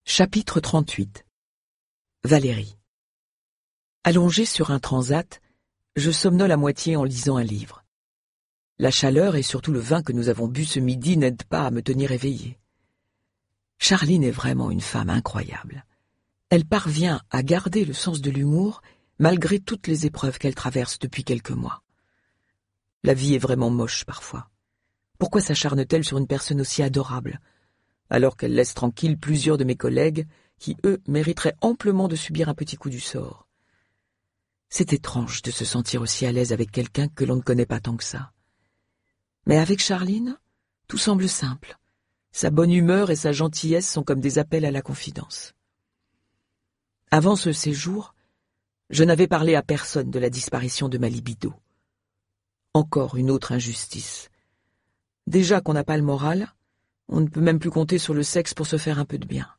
Chapitre 38. Valérie. Allongée sur un transat, je somnole à moitié en lisant un livre. La chaleur et surtout le vin que nous avons bu ce midi n'aident pas à me tenir éveillée. Charline est vraiment une femme incroyable. Elle parvient à garder le sens de l'humour malgré toutes les épreuves qu'elle traverse depuis quelques mois. La vie est vraiment moche parfois. Pourquoi s'acharne-t-elle sur une personne aussi adorable, alors qu'elle laisse tranquille plusieurs de mes collègues qui, eux, mériteraient amplement de subir un petit coup du sort? C'est étrange de se sentir aussi à l'aise avec quelqu'un que l'on ne connaît pas tant que ça. Mais avec Charline, tout semble simple. Sa bonne humeur et sa gentillesse sont comme des appels à la confidence. Avant ce séjour, je n'avais parlé à personne de la disparition de ma libido. Encore une autre injustice. Déjà qu'on n'a pas le moral, on ne peut même plus compter sur le sexe pour se faire un peu de bien.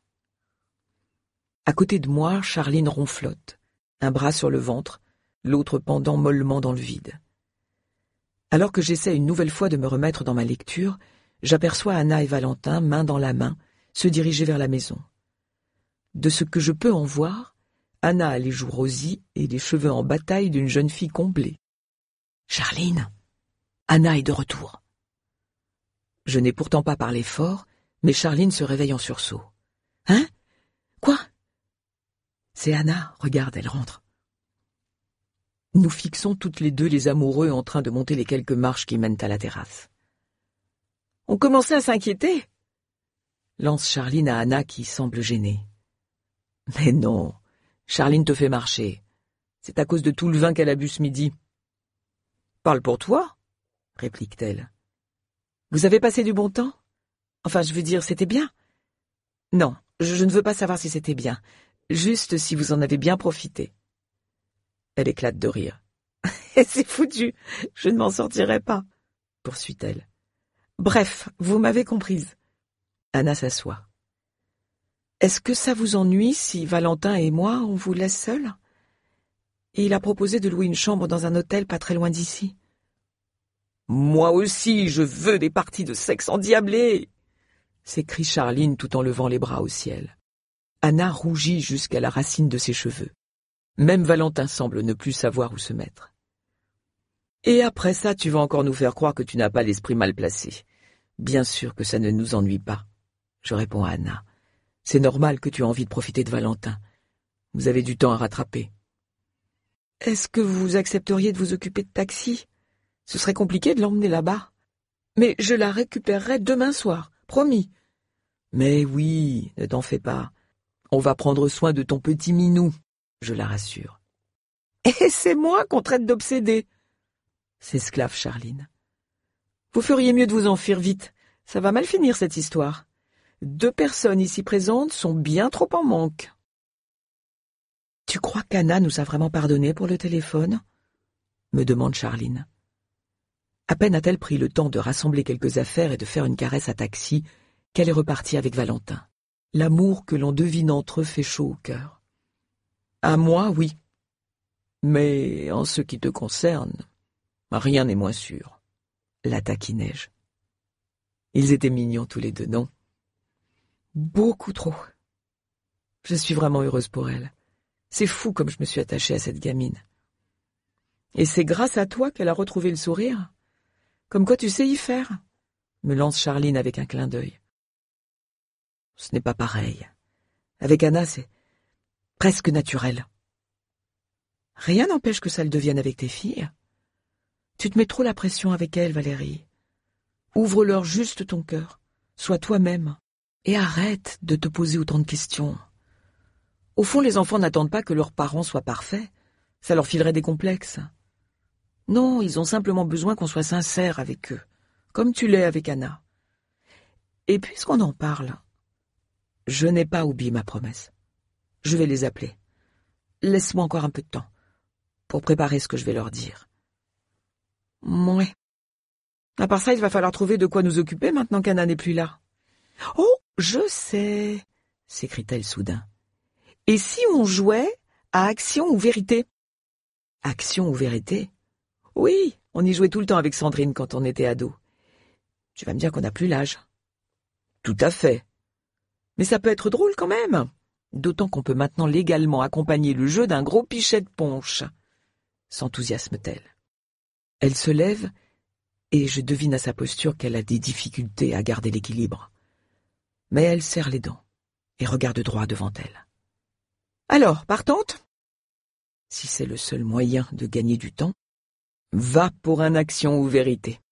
À côté de moi, Charline ronflotte, un bras sur le ventre, l'autre pendant mollement dans le vide. Alors que j'essaie une nouvelle fois de me remettre dans ma lecture, j'aperçois Anna et Valentin, main dans la main, se diriger vers la maison. De ce que je peux en voir, Anna a les joues rosies et les cheveux en bataille d'une jeune fille comblée. « Charline, Anna est de retour. » Je n'ai pourtant pas parlé fort, mais Charline se réveille en sursaut. « Hein? Quoi? » « C'est Anna, regarde, elle rentre. » Nous fixons toutes les deux les amoureux en train de monter les quelques marches qui mènent à la terrasse. « On commençait à s'inquiéter » lance Charline à Anna qui semble gênée. « Mais non, Charline te fait marcher. C'est à cause de tout le vin qu'elle a bu ce midi. »« Parle pour toi » réplique-t-elle. « Vous avez passé du bon temps? Enfin, je veux dire, c'était bien. » « Non, je ne veux pas savoir si c'était bien. Juste si vous en avez bien profité. » Elle éclate de rire. « C'est foutu, je ne m'en sortirai pas, » poursuit-elle. « Bref, vous m'avez comprise. » Anna s'assoit. « Est-ce que ça vous ennuie si Valentin et moi, on vous laisse seuls? Et il a proposé de louer une chambre dans un hôtel pas très loin d'ici. »« Moi aussi, je veux des parties de sexe endiablées !» s'écrie Charline tout en levant les bras au ciel. Anna rougit jusqu'à la racine de ses cheveux. Même Valentin semble ne plus savoir où se mettre. « Et après ça, tu vas encore nous faire croire que tu n'as pas l'esprit mal placé. Bien sûr que ça ne nous ennuie pas. » Je réponds à Anna. « C'est normal que tu aies envie de profiter de Valentin. Vous avez du temps à rattraper. »« Est-ce que vous accepteriez de vous occuper de taxi? Ce serait compliqué de l'emmener là-bas. Mais je la récupérerai demain soir, promis. »« Mais oui, ne t'en fais pas. On va prendre soin de ton petit minou. » Je la rassure. « Et c'est moi qu'on traite d'obsédé !» s'esclave Charline. « Vous feriez mieux de vous enfuir vite. Ça va mal finir cette histoire. 2 personnes ici présentes sont bien trop en manque. »« Tu crois qu'Anna nous a vraiment pardonné pour le téléphone ?» me demande Charline. À peine a-t-elle pris le temps de rassembler quelques affaires et de faire une caresse à taxi qu'elle est repartie avec Valentin. L'amour que l'on devine entre eux fait chaud au cœur. « À moi, oui. Mais en ce qui te concerne, rien n'est moins sûr. » la taquinai-je. Ils étaient mignons tous les deux, non? Beaucoup trop. Je suis vraiment heureuse pour elle. C'est fou comme je me suis attachée à cette gamine. Et c'est grâce à toi qu'elle a retrouvé le sourire? Comme quoi tu sais y faire, me lance Charline avec un clin d'œil. Ce n'est pas pareil. Avec Anna, c'est presque naturel. Rien n'empêche que ça le devienne avec tes filles. Tu te mets trop la pression avec elles, Valérie. Ouvre-leur juste ton cœur. Sois toi-même. Et arrête de te poser autant de questions. Au fond, les enfants n'attendent pas que leurs parents soient parfaits. Ça leur filerait des complexes. Non, ils ont simplement besoin qu'on soit sincère avec eux, comme tu l'es avec Anna. Et puisqu'on en parle, je n'ai pas oublié ma promesse. Je vais les appeler. Laisse-moi encore un peu de temps pour préparer ce que je vais leur dire. Ouais. À part ça, il va falloir trouver de quoi nous occuper maintenant qu'Anna n'est plus là. « Oh, je sais !» s'écrie-t-elle soudain. « Et si on jouait à Action ou Vérité ?» Action ou Vérité? Oui, on y jouait tout le temps avec Sandrine quand on était ado. Tu vas me dire qu'on n'a plus l'âge. Tout à fait. Mais ça peut être drôle quand même, d'autant qu'on peut maintenant légalement accompagner le jeu d'un gros pichet de punch, s'enthousiasme-t-elle. Elle se lève et je devine à sa posture qu'elle a des difficultés à garder l'équilibre. Mais elle serre les dents et regarde droit devant elle. Alors, partante ? Si c'est le seul moyen de gagner du temps, va pour un action ou vérité.